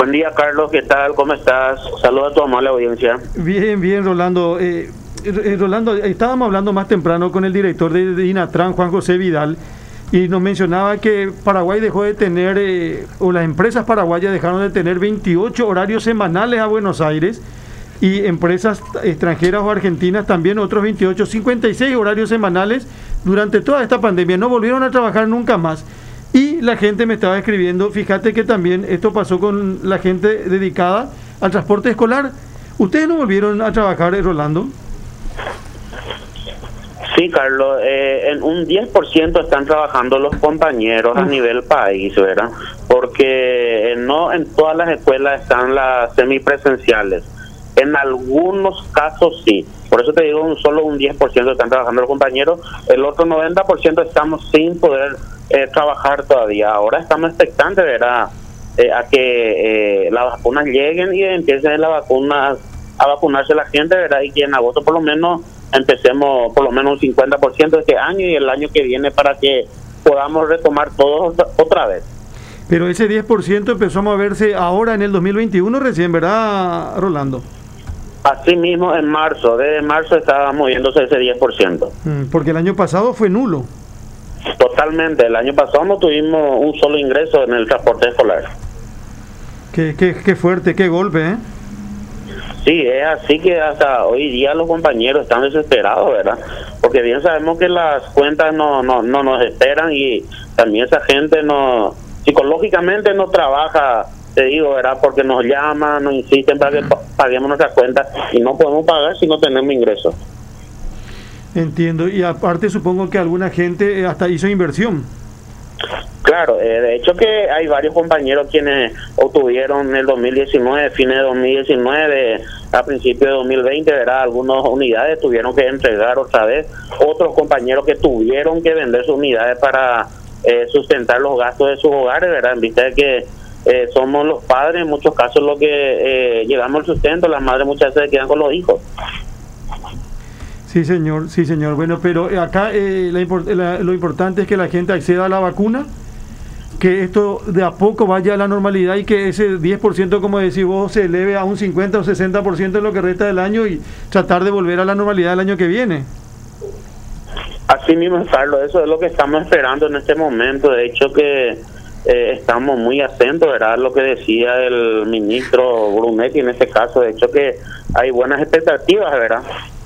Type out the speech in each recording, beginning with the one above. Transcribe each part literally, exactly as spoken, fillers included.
Buen día, Carlos, ¿qué tal? ¿Cómo estás? Saludos a tu amable audiencia. Bien, bien, Rolando. Eh, eh, Rolando, estábamos hablando más temprano con el director de, de INATRAN, Juan José Vidal, y nos mencionaba que Paraguay dejó de tener, eh, o las empresas paraguayas dejaron de tener veintiocho horarios semanales a Buenos Aires, y empresas extranjeras o argentinas también otros veintiocho, cincuenta y seis horarios semanales durante toda esta pandemia. No volvieron a trabajar nunca más. Y la gente me estaba escribiendo, fíjate que también esto pasó con la gente dedicada al transporte escolar. ¿Ustedes no volvieron a trabajar, Rolando? Sí, Carlos, eh, en un diez por ciento están trabajando los compañeros a nivel país, ¿verdad? Porque eh, no en todas las escuelas están las semipresenciales. En algunos casos sí. Por eso te digo, un, solo un diez por ciento están trabajando los compañeros. El otro noventa por ciento estamos sin poder eh, trabajar todavía. Ahora estamos expectantes, ¿verdad? Eh, a que eh, las vacunas lleguen y empiecen las vacunas a vacunarse la gente, ¿verdad? Y que en agosto por lo menos empecemos por lo menos un cincuenta por ciento este año y el año que viene para que podamos retomar todos otra vez. Pero ese diez por ciento empezó a moverse ahora en el dos mil veintiuno recién, ¿verdad, Rolando? Así mismo en marzo, desde marzo estaba moviéndose ese diez por ciento. Porque el año pasado fue nulo. Totalmente, el año pasado no tuvimos un solo ingreso en el transporte escolar. Qué, qué, qué fuerte, qué golpe, ¿eh? Sí, es así que hasta hoy día los compañeros están desesperados, ¿verdad? Porque bien sabemos que las cuentas no, no, no nos esperan y también esa gente no psicológicamente no trabaja, te digo, ¿verdad? Porque nos llaman, nos insisten para que paguemos nuestras cuentas y no podemos pagar si no tenemos ingresos. Entiendo, y aparte supongo que alguna gente hasta hizo inversión. Claro, eh, de hecho que hay varios compañeros quienes obtuvieron en el dos mil diecinueve, fines de dos mil diecinueve, a principios de dos mil veinte, ¿verdad? Algunas unidades tuvieron que entregar otra vez, otros compañeros que tuvieron que vender sus unidades para eh, sustentar los gastos de sus hogares, ¿verdad? En vista de que eh, somos los padres, en muchos casos lo que eh, llevamos el sustento, las madres muchas veces quedan con los hijos. Sí, señor, sí, señor. Bueno, pero acá eh, la, la, lo importante es que la gente acceda a la vacuna, que esto de a poco vaya a la normalidad y que ese diez por ciento, como decís vos, se eleve a un cincuenta o sesenta por ciento en lo que resta del año y tratar de volver a la normalidad el año que viene. Así mismo, Carlos, eso es lo que estamos esperando en este momento. De hecho que eh, estamos muy atentos, ¿verdad? Lo que decía el ministro Brunetti en este caso. De hecho que hay buenas expectativas, ¿verdad?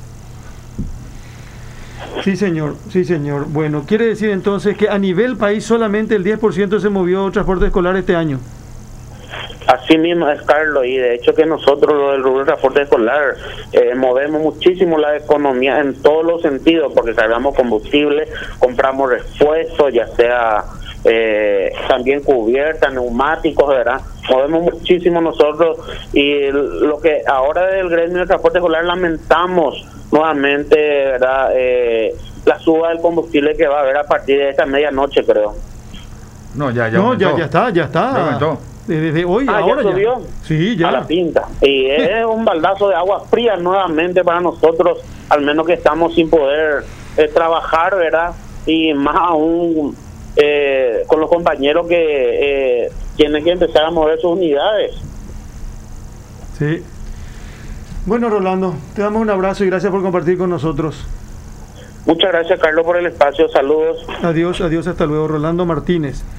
Sí, señor, sí, señor. Bueno, quiere decir entonces que a nivel país solamente el diez por ciento se movió transporte escolar este año. Así mismo es, Carlos, y de hecho que nosotros, lo del rubro de transporte escolar, eh, movemos muchísimo la economía en todos los sentidos, porque cargamos combustible, compramos repuestos, ya sea eh, también cubiertas, neumáticos, ¿verdad? Movemos muchísimo nosotros, y lo que ahora del gremio de transporte escolar lamentamos nuevamente, ¿verdad? Eh, la suba del combustible que va a haber a partir de esta medianoche, creo. No, ya, ya, no, ya, ya está, ya está. Ya aumentó. Desde hoy, ah, ahora ya subió. Ya. Sí, ya. A la pinta. Y es un baldazo de agua fría nuevamente para nosotros, al menos que estamos sin poder eh, trabajar, ¿verdad? Y más aún eh, con los compañeros que eh, tienen que empezar a mover sus unidades. Sí. Bueno, Rolando, te damos un abrazo y gracias por compartir con nosotros. Muchas gracias, Carlos, por el espacio. Saludos. Adiós, adiós, hasta luego. Rolando Martínez.